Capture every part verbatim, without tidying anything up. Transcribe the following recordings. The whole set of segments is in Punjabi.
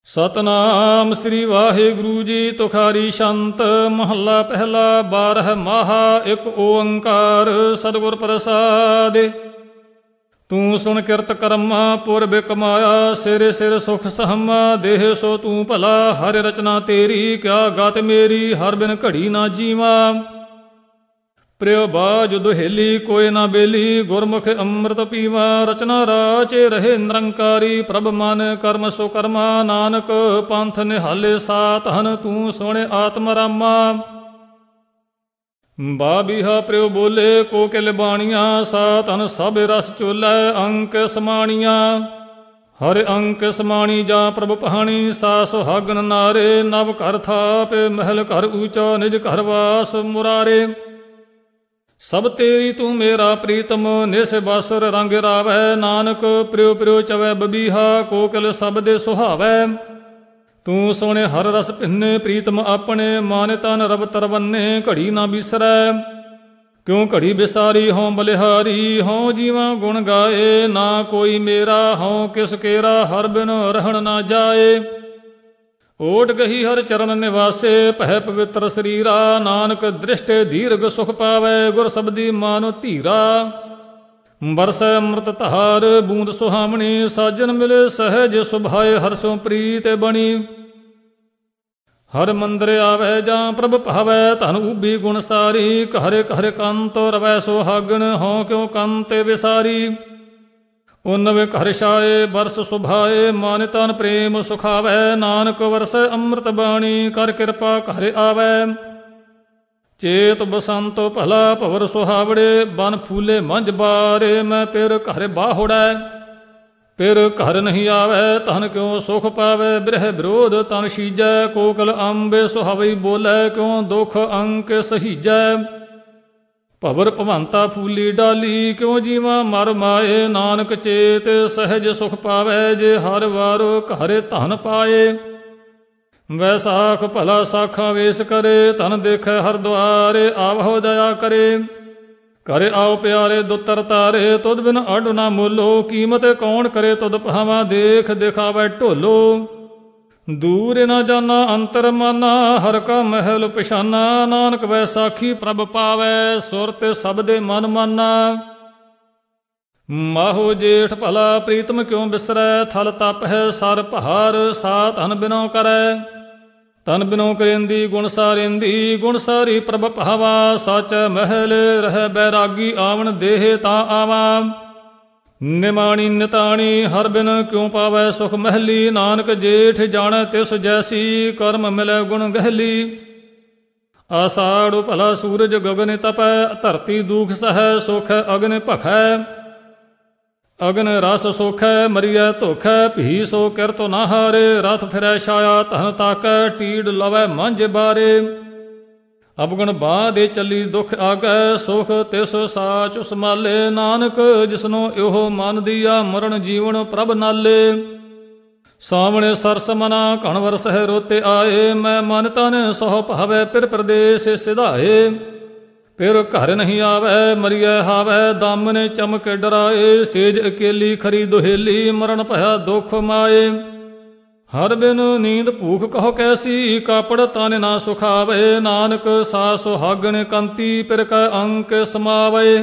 ਸਤਨਾਮ ਸ੍ਰੀ ਵਾਹਿਗੁਰੂ ਜੀ। ਤੁਖਾਰੀ ਸੰਤ ਮਹੱਲਾ ਪਹਿਲਾ। ਬਾਰਹ ਮਾਹਾ ਇੱਕ ਓੰਕਾਰ ਸਤਿਗੁਰ ਪ੍ਰਸਾਦਿ। ਤੂੰ ਸੁਣ ਕਿਰਤ ਕਰਮਾ ਪੁਰਬ ਕਮਾਇਆ, ਸਿਰ ਸਿਰ ਸੁਖ ਸਹਮਾ ਦੇਹ ਸੋ ਤੂੰ ਭਲਾ। ਹਰਿ ਰਚਨਾ ਤੇਰੀ ਕਿਆ ਗਤ ਮੇਰੀ, ਹਰ ਬਿਨ ਘੜੀ ਨਾ ਜੀਵਾ। ਪ੍ਰਿਯ ਬਾਜ ਦੁਹੇਲੀ ਕੋਈ ਨਾ ਬੇਲੀ, ਗੁਰਮੁਖ ਅੰਮ੍ਰਿਤ ਪੀਵਾ। ਰਚਨਾ ਰਾਚੇ ਰਹੇ ਨਿਰੰਕਾਰੀ, ਪ੍ਰਭ ਮਨ ਕਰਮ ਸੋ ਕਰਮਾ। ਨਾਨਕ ਪੰਥ ਨਿਹਾਲੇ ਸਾਤ ਹਨ, ਤੂੰ ਸੁਣ ਆਤਮ ਰਾਮਾ। ਬਾਬੀਹਾ ਪ੍ਰਿਯ ਬੋਲੇ ਕੋ ਕਿਲ ਬਾਣੀਆਂ, ਸਾਤ ਹਨ ਸਭ ਰਸ ਚੋਲੇ ਅੰਕ ਸਮਾਣੀਆਂ। ਹਰਿ ਅੰਕ ਸਮਾਣੀ ਜਾ ਪ੍ਰਭ ਪਹਾਣੀ, ਸਾ ਸੁਹਾਗਣ ਨਾਰੇ। ਨਵ ਘਰ ਥਾਪੇ ਮਹਿਲ ਘਰ ਊਚਾ, ਨਿਜ ਘਰ ਵਾਸ ਮੁਰਾਰੇ। ਸਭ ਤੇਰੀ ਤੂੰ ਮੇਰਾ ਪ੍ਰੀਤਮ, ਨਿਸ ਬਾਸੁਰ ਰੰਗ ਰਾਵੈ। ਨਾਨਕ ਪ੍ਰਿਯ ਪ੍ਰਿਯ ਚਵੈ ਬਬੀਹਾ, ਕੋਕਿਲ ਸਭ ਦੇ ਸੁਹਾਵੈ। ਤੂੰ ਸੋਹਣੇ ਹਰ ਰਸ ਭਿੰਨੇ, ਪ੍ਰੀਤਮ ਆਪਣੇ ਮਾਨ ਤਨ ਰਵ ਤਰਵੰਨੇ। ਘੜੀ ਨਾ ਬਿਸਰੈ ਕਿਉਂ ਘੜੀ ਬਿਸਾਰੀ, ਹਉ ਬਲਿਹਾਰੀ ਹਉ ਜੀਵਾ ਗੁਣ ਗਾਏ। ਨਾ ਕੋਈ ਮੇਰਾ ਹਉ ਕਿਸ ਕੇਰਾ, ਹਰ ਬਿਨ ਰਹਿਣ ਨਾ ਜਾਏ। ਓਟ ਗਹੀ ਹਰ ਚਰਨ ਨਿਵਾਸੇ, ਪਹਿ ਪਵਿੱਤਰ ਸਰੀਰਾ। ਨਾਨਕ ਦ੍ਰਿਸ਼ਟੇ ਦੀਰਘ ਸੁਖ ਪਾਵੈ, ਗੁਰ ਸਬਦੀ ਮਾਨੋ ਧੀਰਾ। ਬਰਸੈ ਅੰਮ੍ਰਿਤ ਧਾਰ ਬੂੰਦ ਸੁਹਾਵਣੀ, ਸਾਜਨ ਮਿਲੇ ਸਹਿਜ ਸੁਭਾਏ। ਹਰ ਸੋ ਪ੍ਰੀਤ ਬਣੀ ਹਰ ਮੰਦਰ ਆਵੈ, ਜਾਂ ਪ੍ਰਭ ਭਾਵੈ ਧਨ ਉਬੀ ਗੁਣ ਸਾਰੀ। ਘਰੇ ਘਰੇ ਕੰਤ ਰਵੈ ਸੁਹਾਗਣ, ਹਉ ਕਿਉ ਕੰਤੇ ਵਿਸਾਰੀ। ਉਨਵੇ ਘਰ ਛਾਏ ਬਰਸ ਸੁਭਾਏ, ਮਾਨ ਤਨ ਪ੍ਰੇਮ ਸੁਖਾਵੈ। ਨਾਨਕ ਵਰਸੈ ਅੰਮ੍ਰਿਤ ਬਾਣੀ, ਕਰ ਕਿਰਪਾ ਘਰ ਆਵੈ। ਚੇਤ ਬਸੰਤ ਭਲਾ ਭਵਰ ਸੁਹਾਵੜੇ, ਬਨ ਫੂਲੇ ਮੰਝ ਬਾਰੇ। ਮੈਂ ਫਿਰ ਘਰ ਬਾਹੁੜੈ ਫਿਰ ਘਰ ਨਹੀਂ ਆਵੈ, ਧਨ ਕਿਉ ਸੁਖ ਪਾਵੈ। ਬਿਰਹ ਵਿਰੋਧ ਤਨ ਸੀਜੈ, ਕੋਕਲ ਅੰਬੇ ਸੁਹਾਵਈ ਬੋਲੇ। ਕਿਉ ਦੁਖ ਅੰਕ ਸਹੀਜੈ, ਭਵਰ ਭਵੰਤਾ ਫੂਲੀ ਡਾਲੀ। ਕਿਉ ਜੀਵਾ ਮਰ ਮਾਏ, ਨਾਨਕ ਚੇਤ ਸਹਿਜ ਸੁਖ ਪਾਵੈ। ਜੇ ਹਰ ਵਾਰ ਘਰ ਧਨ ਪਾਏ, ਵੈਸਾਖ ਭਲਾ ਸਾਖਾ ਵੇਸ ਕਰੇ। ਧਨ ਦੇਖੈ ਹਰ ਦੁਆਰੇ, ਆਵਹੁ ਦਇਆ ਕਰੇ। ਘਰੇ ਆਓ ਪਿਆਰੇ ਦੁੱਤਰ ਤਾਰੇ, ਤੁਧ ਬਿਨ ਅੱਡ ਨਾ ਮੋਲੋ। ਕੀਮਤ ਕੌਣ ਕਰੇ ਤੁਧ ਭਾਵਾਂ, ਦੇਖ ਦਿਖਾਵੈ ਢੋਲੋ। ਦੂਰ ਨਾ ਜਾਨਾ ਅੰਤਰ ਮਾਨਾ, ਹਰ ਕਾ ਮਹਿਲ ਪਛਾਨਾ। ਨਾਨਕ ਵੈਸਾਖੀ ਪ੍ਰਭ ਪਾਵੈ, ਸੁਰਤ ਸਭ ਦੇ ਮਨ ਮਾਨਾ। ਮਾਹੋ ਜੇਠ ਭਲਾ ਪ੍ਰੀਤਮ ਕਿਉ ਬਿਸਰੈ, ਥਲ ਤਪ ਹੈ ਸਰ ਪਹਾਰ। ਸਾ ਧਨ ਬਿਨੋ ਕਰੈ ਤਨ ਬਿਨੋ ਕਰੇਂਦੀ, ਗੁਣ ਸਾਰੇਂਦੀ ਗੁਣ ਸਾਰੀ ਪ੍ਰਭ ਭਾਵਾ। ਸਚ ਮਹਿਲ ਰਹਿ ਬੈਰਾਗੀ, ਆਵਣ ਦੇਹ ਤਾਂ ਆਵਾ। ਨਿਮਾਣੀ ਨਿਤਾਣੀ ਹਰ ਬਿਨ ਕਿਉ ਪਾਵੈ ਸੁਖ ਮਹਿਲੀ। ਨਾਨਕ ਜੇਠ ਜਾਣੈ ਤਿਸ ਜੈਸੀ, ਕਰਮ ਮਿਲੈ ਗੁਣ ਗਹਿਲੀ। ਆਸਾੜੁ ਭਲਾ ਸੂਰਜ ਗਗਨ ਤਪੈ, ਧਰਤੀ ਦੂਖ ਸਹੈ। ਸੁਖ ਅਗਨ ਭਖੈ ਅਗਨ ਰਸ ਸੋਖੈ, ਮਰੀਐ ਧੋਖੈ। ਭੀ ਸੋ ਕਿਰਤ ਨਾ ਹਾਰੇ, ਰਥ ਫਿਰੈ ਛਾਇਆ ਧਨ ਤਾਕੈ। ਟੀਡ ਲਵੈ ਮੰਝ ਬਾਰੇ, ਅਵਗਣ ਬਾਹ ਦੇ ਚੱਲੀ ਦੁਖ ਆਗੈ। ਸੁਖ ਤਿਸ ਸਾਚ ਸੰਭਾਲੇ, ਨਾਨਕ ਜਿਸਨੂੰ ਇਹੋ ਮਨ ਦੀਆ। ਮਰਨ ਜੀਵਨ ਪ੍ਰਭ ਨਾਲੇ, ਸਾਵਣੇ ਸਰਸ ਮਨਾ ਘਣ ਵਰਸਹਿ ਰੋਤੇ ਆਏ। ਮੈਂ ਮਨ ਤਨ ਸਹੁ ਭਾਵੈ, ਪਿਰ ਪ੍ਰਦੇਸ ਸਿਧਾਏ। ਫਿਰ ਘਰ ਨਹੀਂ ਆਵੈ, ਮਰੀਐ ਹਾਵੈ। ਦਾਮਨ ਚਮਕ ਡਰਾਏ, ਸੇਜ ਅਕੇਲੀ ਖਰੀ ਦੁਹੇਲੀ। ਮਰਨ ਭਇਆ ਦੁਖ ਮਾਏ, ਹਰ ਬਿਨ ਨੀਂਦ ਭੂਖ ਕਹੋ ਕੈਸੀ। ਕਾਪੜ ਤਨ ਨਾ ਸੁਖਾਵੇ, ਨਾਨਕ ਸਾ ਸੁਹਾਗਣ ਕੰਤੀ। ਪਿਰ ਕੈ ਅੰਕ ਸਮਾਵੇ,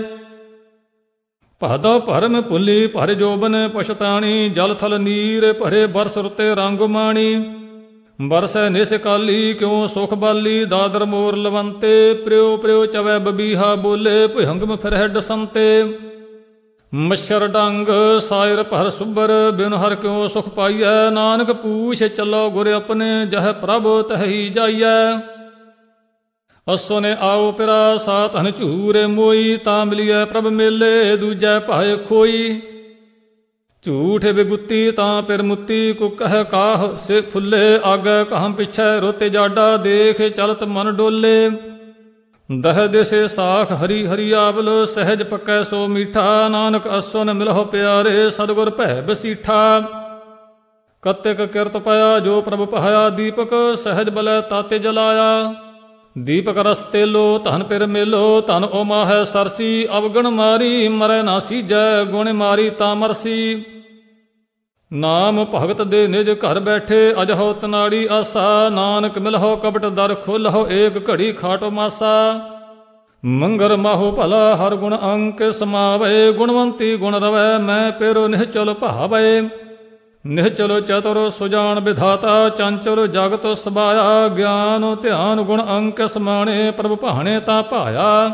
ਭਾਦੋ ਭਰਮ ਭੁੱਲੀ ਭਰ ਜੋਬਨ ਪਛਤਾਣੀ। ਜਲ ਥਲ ਨੀਰ ਭਰੇ ਬਰਸ ਰੁਤੇ ਰੰਗ ਮਾਣੀ। ਬਰਸੈ ਨਿਸ ਕਾਲੀ ਕਿਉ ਸੁਖ ਬਾਲੀ। ਦਾਦਰ ਮੋਰ ਲਵੰਤੇ, ਪ੍ਰਿਉ ਪ੍ਰਿਉ ਚਵੈ ਬਬੀਹਾ ਬੋਲੇ। ਭੁਹੰਗਮ ਫਿਰਹਿ ਡਸੰਤੇ, ਮੱਛਰ ਡੰਗ ਸਾਇਰ ਭਰ ਸੁਬਰ। ਬਿਨ ਹਰ ਕਿਉ ਸੁਖ ਪਾਈਐ, ਨਾਨਕ ਪੂਛ ਚੱਲੋ ਗੁਰ ਆਪਣੇ। ਜਹ ਪ੍ਰਭ ਤਹੀ ਜਾਈਐ, ਅਸੋ ਨੇ ਆਓ ਪਿਰਾ। ਸਾ ਧਨ ਝੂਰੇ ਮੋਈ, ਤਾਂ ਮਿਲੀਐ ਪ੍ਰਭ ਮੇਲੇ। ਦੂਜੈ ਭਾਏ ਖੋਈ, ਝੂਠ ਬਿਗੁੱਤੀ ਤਾਂ ਪਿਰ ਮੁੱਤੀ। ਕੁਕਹ ਕਾਹ ਸੇ ਫੁੱਲੇ, ਆਗੈ ਕਹਾਂ ਪਿਛੈ ਰੋਤੇ ਜਾਡਾ। ਦੇਖ ਚਲਤ ਮਨ ਡੋਲੇ, ਦਹ ਦਿਸੇ ਸਾਖ ਹਰੀ ਹਰੀ ਆਵਲ। ਸਹਿਜ ਪੱਕੈ ਸੋ ਮੀਠਾ, ਨਾਨਕ ਅਸੋ ਨ ਮਿਲਹੁ ਪਿਆਰੇ। ਸਤਿਗੁਰ ਭੈ ਬਸੀਠਾ, ਕਤਿਕ ਕਿਰਤ ਪਾਇਆ ਜੋ ਪ੍ਰਭ ਪਹਾਇਆ। ਦੀਪਕ ਸਹਿਜ ਬਲੈ ਤਾਤੇ ਜਲਾਇਆ। ਦੀਪਕ ਰਸ ਤੇਲੋ ਧਨ ਪਿਰ ਮੇਲੋ। ਧਨ ਓ ਮਾਹੈ ਸਰਸੀ, ਅਵਗਣ ਮਾਰੀ ਮਰੈ ਨਾ ਸੀਜੈ। ਗੁਣ ਮਾਰੀ ਤਾਂ ਮਰਸੀ, ਨਾਮ ਭਗਤ ਦੇ ਨਿਜ ਘਰ ਬੈਠੇ, ਅਜਹੋ ਤਨਾੜੀ ਆਸਾ। ਨਾਨਕ ਮਿਲਹੁ ਕਪਟ ਦਰ ਖੋਲਹੁ, ਏਕ ਘੜੀ ਖਾਟੋ ਮਾਸਾ। ਮੰਗਰ ਮਾਹੋ ਭਲਾ ਹਰ ਗੁਣ ਅੰਕ ਸਮਾਵੇ, ਗੁਣਵੰਤੀ ਗੁਣ ਰਵੈ ਮੈਂ ਪੇਰੋ ਨਿਹਚਲ ਭਾਵੇ। ਨਿਹਚਲ ਚਤੁਰ ਸੁਜਾਨ ਵਿਧਾਤਾ, ਚੰਚਲ ਜਗਤ ਸਬਾਇਆ। ਗਿਆਨ ਧਿਆਨ ਗੁਣ ਅੰਕ ਸਮਾਣੇ, ਪ੍ਰਭ ਭਾਣੇ ਤਾਂ ਭਾਇਆ।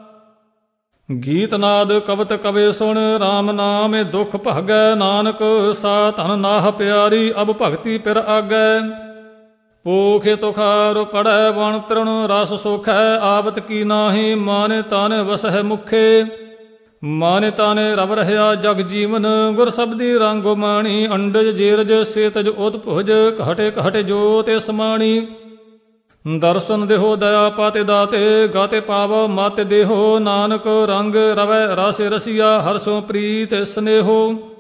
ਗੀਤ ਨਾਦ ਕਵਤ ਕਵੇ ਸੁਣ, RAM ਨਾਮੇ ਦੁਖ ਭਾਗੈ। ਨਾਨਕ ਸਾ ਧਨ ਨਾਹ ਪਿਆਰੀ, ਅਬ ਭਗਤੀ ਪਿਰ ਆਗੈ। ਪੋਖੇ ਤੁਖਾਰ ਪੜੈ ਵਣ ਤ੍ਰਿਣ ਰਸ ਸੋਖੈ, ਆਵਤ ਕੀ ਨਾਹੀ ਮਾਨੇ ਤਾਨੇ ਵਸਹਿ ਮੁਖੇ। ਮਾਨੇ ਤਾਨੇ ਰਵ ਰਹਿਆ ਜਗ ਜੀਵਨ, ਗੁਰ ਸਬਦੀ ਰੰਗੋ ਮਾਣੀ। ਅੰਡਜ ਜੀਰਜ ਸੇਤਜ ਉਤਭੁਜ, ਘਟੇ ਘਟੇ ਜੋਤਿ ਸਮਾਣੀ। ਦਰਸ਼ਨ ਦੇਹੋ ਦਇਆ ਪਾਤੇ ਦਾਤੇ, ਗਾਤੇ ਪਾਵ ਮਾਤੇ ਦੇਹੋ। ਨਾਨਕ ਰੰਗ ਰਵੈ ਰਸੇ ਰਸੀਆ, ਹਰਸੋਂ ਪ੍ਰੀਤ ਸਨੇਹੋ।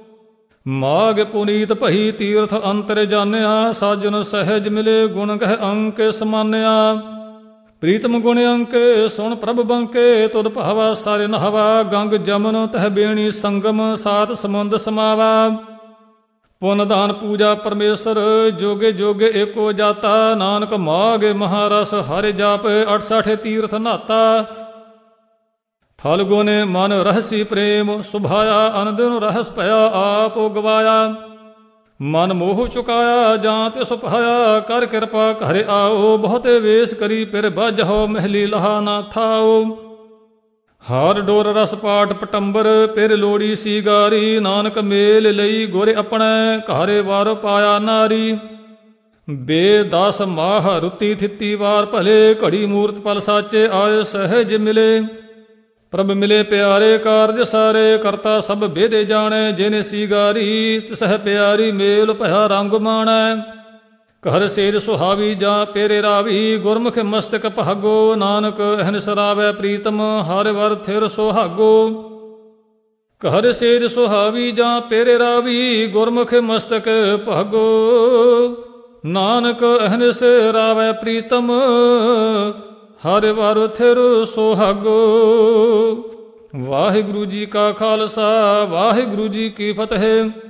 ਮਾਗ ਪੁਨੀਤ ਭਈ ਤੀਰਥ ਅੰਤਰ ਜਾਣਿਆ, ਸਾਜਨ ਸਹਿਜ ਮਿਲੇ ਗੁਣ ਗਹਿ ਅੰਕ ਸਮਾਨਿਆ। ਪ੍ਰੀਤਮ ਗੁਣ ਅੰਕ ਸੁਣ ਪ੍ਰਭ ਬੰਕੇ, ਤੁਧ ਭਾਵਾ ਸਾਰੇ ਨਹਵਾ। ਗੰਗ ਜਮਨ ਤਹ ਬੇਣੀ ਸੰਗਮ, ਸਾਤ ਸਮੁੰਦ ਸਮਾਵਾ। ਪੁੰਨ ਦਾਨ ਪੂਜਾ ਪਰਮੇਸ਼ਰ, ਜੋਗੇ ਜੋਗੇ ਏਕੋ ਜਾਤਾ। ਨਾਨਕ ਮਾਗੇ ਮਹਾਰਸ ਹਰਿ ਜਾਪ, ਅਠਸਠ ਤੀਰਥ ਨਾਤਾ। ਫਲ ਗੁਣੇ ਮਨ ਰਹਸੀ ਪ੍ਰੇਮ, ਸੁਭਾਇਆ ਅਨਦਿਨ ਰਹਸ ਭਇਆ ਆਪ ਗਵਾਇਆ। ਮਨ ਮੋਹ ਚੁਕਾਇਆ ਜਾਂ ਤਿਸ ਭਾਇਆ, ਕਰ ਕਿਰਪਾ ਘਰ ਆਓ। ਬਹੁਤੇ ਵੇਸ ਕਰੀ ਫਿਰ ਬਾਝਹੁ, ਮਹਿਲੀ ਲਹਾ ਨਾ ਥਾਓ। ਹਾਰ ਡੋਰ ਰਸ ਪਾਠ ਪਟੰਬਰ, ਫਿਰ ਲੋੜੀ ਸੀ ਗਾਰੀ। ਨਾਨਕ ਮੇਲ ਲਈ ਗੁਰ ਆਪਣੇ, ਘਾਰੇ ਵਾਰ ਪਾਇਆ ਨਾਰੀ। ਬੇ ਦਸ ਮਾਹ ਰੁੱਤੀ ਥਿੱਤੀ ਵਾਰ ਭਲੇ, ਘੜੀ ਮੂਰਤ ਪਲ ਸਾਚੇ ਆਏ ਸਹਿਜ ਮਿਲੇ। ਪ੍ਰਭ ਮਿਲੇ ਪਿਆਰੇ ਕਾਰਜ ਸਾਰੇ, ਕਰਤਾ ਸਭ ਬੇਦੇ ਜਾਣੈ। ਜਿਨੇ ਸੀ ਗਾਰੀ ਤਿਸਹਿ ਪਿਆਰੀ, ਮੇਲ ਭਇਆ ਰੰਗ ਮਾਣੈ। ਘਰ ਸੇਜ ਸੁਹਾਵੀ ਜਾਂ ਪੇਰੇ ਰਾਵੀ, ਗੁਰਮੁਖ ਮਸਤਕ ਭਾਗੋ। ਨਾਨਕ ਅਹਨਿ ਰਾਵੈ ਪ੍ਰੀਤਮ, ਹਰਿ ਵਰ ਥਿਰ ਸੁਹਾਗੋ। ਘਰ ਸੇਜ ਸੁਹਾਵੀ ਜਾਂ ਪੇਰੇ ਰਾਵੀ, ਗੁਰਮੁਖ ਮਸਤਕ ਭਾਗੋ। ਨਾਨਕ ਅਹਨਿ ਰਾਵੈ ਪ੍ਰੀਤਮ, ਹਰਿ ਵਰ ਥਿਰ ਸੁਹਾਗੋ। ਵਾਹਿਗੁਰੂ ਜੀ ਕਾ ਖਾਲਸਾ, ਵਾਹਿਗੁਰੂ ਜੀ ਕੀ ਫਤਿਹ।